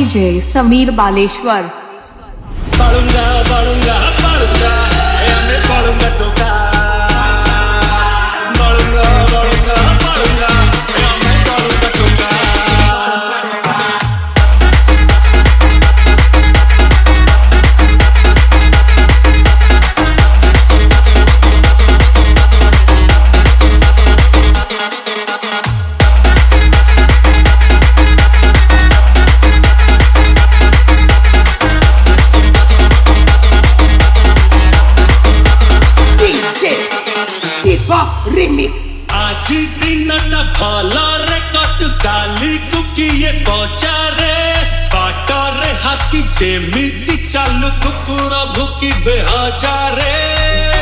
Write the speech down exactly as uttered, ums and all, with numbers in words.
DJ Sameer Baleshwar. पढ़ूंगा पढ़ूंगा पढ़ूंगा मैं पढ़ूंगा तो का पढ़ूंगा पढ़ूंगा पढ़ूंगा मैं पढ़ूंगा तो का। आज दिन भला रे कट काली कुकिए पचारे बाटरे हाथी जेमिति चालू कुकुर भुकी बेहजारे।